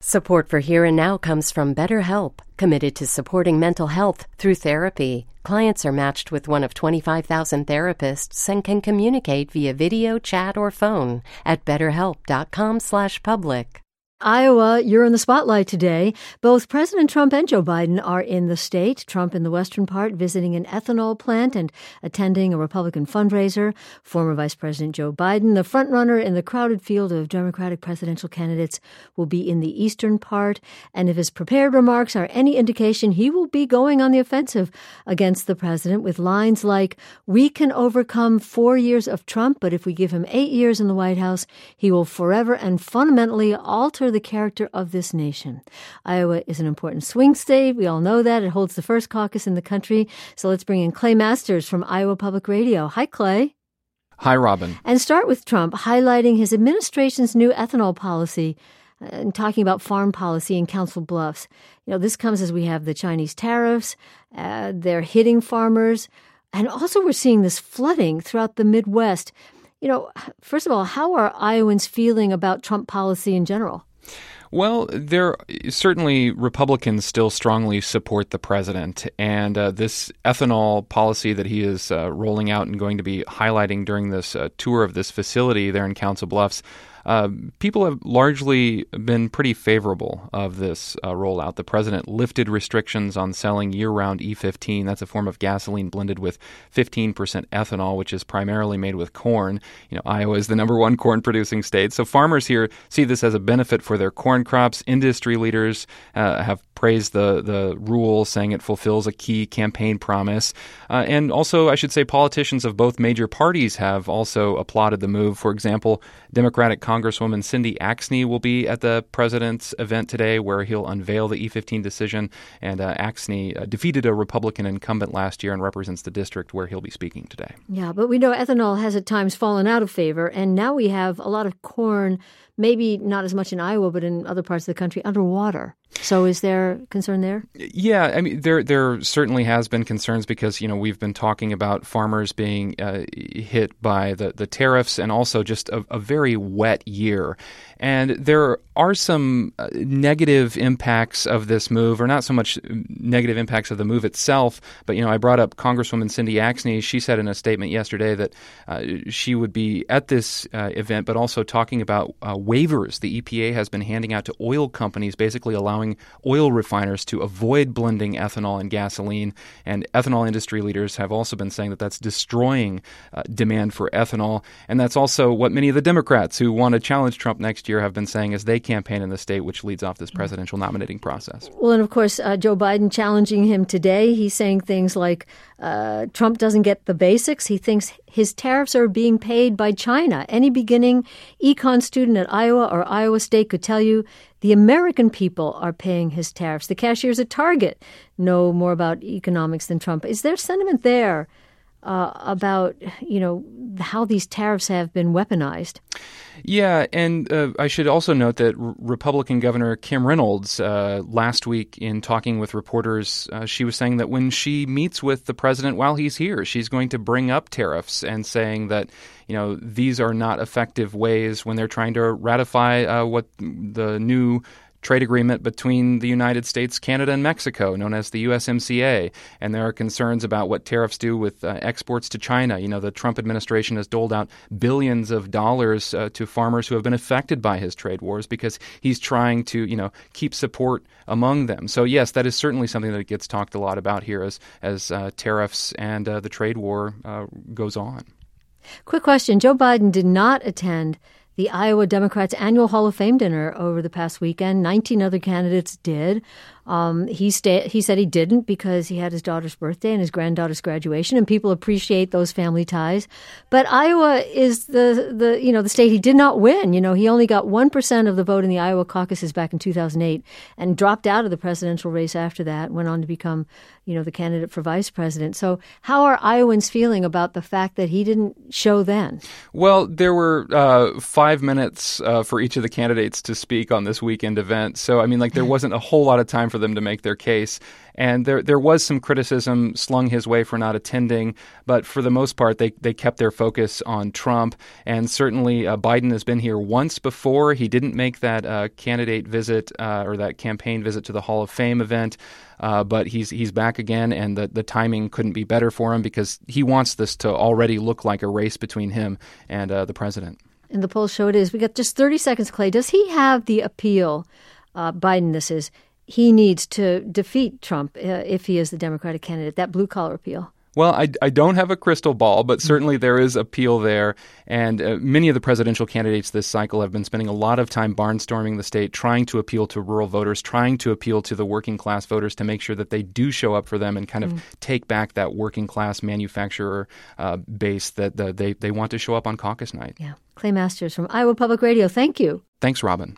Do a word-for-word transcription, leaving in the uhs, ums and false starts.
Support for Here and Now comes from BetterHelp, committed to supporting mental health through therapy. Clients are matched with one of twenty-five thousand therapists and can communicate via video, chat, or phone at betterhelp.com slash public. Iowa, you're in the spotlight today. Both President Trump and Joe Biden are in the state. Trump in the western part visiting an ethanol plant and attending a Republican fundraiser. Former Vice President Joe Biden, the frontrunner in the crowded field of Democratic presidential candidates, will be in the eastern part. And if his prepared remarks are any indication, he will be going on the offensive against the president with lines like, "We can overcome four years of Trump, but if we give him eight years in the White House, he will forever and fundamentally alter the character of this nation." Iowa is an important swing state. We all know that. It holds the first caucus in the country. So let's bring in Clay Masters from Iowa Public Radio. Hi, Clay. Hi, Robin. And start with Trump highlighting his administration's new ethanol policy and talking about farm policy in Council Bluffs. You know, this comes as we have the Chinese tariffs. Uh, they're hitting farmers. And also we're seeing this flooding throughout the Midwest. You know, first of all, how are Iowans feeling about Trump policy in general? Well, there certainly Republicans still strongly support the president, and uh, this ethanol policy that he is uh, rolling out and going to be highlighting during this uh, tour of this facility there in Council Bluffs, uh, people have largely been pretty favorable of this uh, rollout. The president lifted restrictions on selling year-round E fifteen. That's a form of gasoline blended with fifteen percent ethanol, which is primarily made with corn. You know, Iowa is the number one corn-producing state, so farmers here see this as a benefit for their corn crops. Industry leaders uh, have praised the the rule, saying it fulfills a key campaign promise. Uh, and also, I should say, politicians of both major parties have also applauded the move. For example, Democratic Congresswoman Cindy Axne will be at the president's event today, where he'll unveil the E fifteen decision. And uh, Axne uh, defeated a Republican incumbent last year and represents the district where he'll be speaking today. Yeah, but we know ethanol has at times fallen out of favor, and now we have a lot of corn, maybe not as much in Iowa, but in other parts of the country, underwater. So is there concern there? Yeah, I mean, there there certainly has been concerns because, you know, we've been talking about farmers being uh, hit by the, the tariffs and also just a, a very wet year. And there are some uh, negative impacts of this move, or not so much negative impacts of the move itself, but, you know, I brought up Congresswoman Cindy Axne. She said in a statement yesterday that uh, she would be at this uh, event, but also talking about uh, waivers the E P A has been handing out to oil companies, basically allowing oil refiners to avoid blending ethanol and gasoline. And ethanol industry leaders have also been saying that that's destroying uh, demand for ethanol. And that's also what many of the Democrats who want to challenge Trump next year have been saying as they campaign in the state, which leads off this presidential nominating process. Well, and of course, uh, Joe Biden challenging him today. He's saying things like uh, Trump doesn't get the basics. He thinks his tariffs are being paid by China. Any beginning econ student at Iowa or Iowa State could tell you the American people are paying his tariffs. The cashiers at Target know more about economics than Trump. Is there sentiment there uh, about, you know, how these tariffs have been weaponized? Yeah, and uh, I should also note that R- Republican Governor Kim Reynolds uh, last week in talking with reporters, uh, she was saying that when she meets with the president while he's here, she's going to bring up tariffs and saying that, you know, these are not effective ways when they're trying to ratify uh, what the new trade agreement between the United States, Canada, and Mexico, known as the U S M C A. And there are concerns about what tariffs do with uh, exports to China. You know, the Trump administration has doled out billions of dollars uh, to farmers who have been affected by his trade wars because he's trying to, you know, keep support among them. So, yes, that is certainly something that gets talked a lot about here as, as uh, tariffs and uh, the trade war uh, goes on. Quick question. Joe Biden did not attend the Iowa Democrats' annual Hall of Fame dinner over the past weekend. nineteen other candidates did. Um, he sta- he said he didn't because he had his daughter's birthday and his granddaughter's graduation, and people appreciate those family ties. But Iowa is the, the you know the state he did not win. You know, he only got one percent of the vote in the Iowa caucuses back in two thousand eight and dropped out of the presidential race after that, went on to become, you know, the candidate for vice president. So how are Iowans feeling about the fact that he didn't show then? Well, there were uh, five minutes uh, for each of the candidates to speak on this weekend event. So, I mean, like, there wasn't a whole lot of time for for them to make their case. And there there was some criticism slung his way for not attending, but for the most part, they, they kept their focus on Trump. And certainly uh, Biden has been here once before. He didn't make that uh, candidate visit uh, or that campaign visit to the Hall of Fame event. Uh, but he's he's back again, and the, the timing couldn't be better for him because he wants this to already look like a race between him and uh, the president. And the polls show it is. We got just thirty seconds, Clay. Does he have the appeal, uh, Biden this is, he needs to defeat Trump uh, if he is the Democratic candidate, that blue-collar appeal? Well, I, I don't have a crystal ball, but certainly there is appeal there. And uh, many of the presidential candidates this cycle have been spending a lot of time barnstorming the state, trying to appeal to rural voters, trying to appeal to the working class voters to make sure that they do show up for them and kind of mm. take back that working class manufacturer uh, base that the, they, they want to show up on caucus night. Yeah. Clay Masters from Iowa Public Radio. Thank you. Thanks, Robin.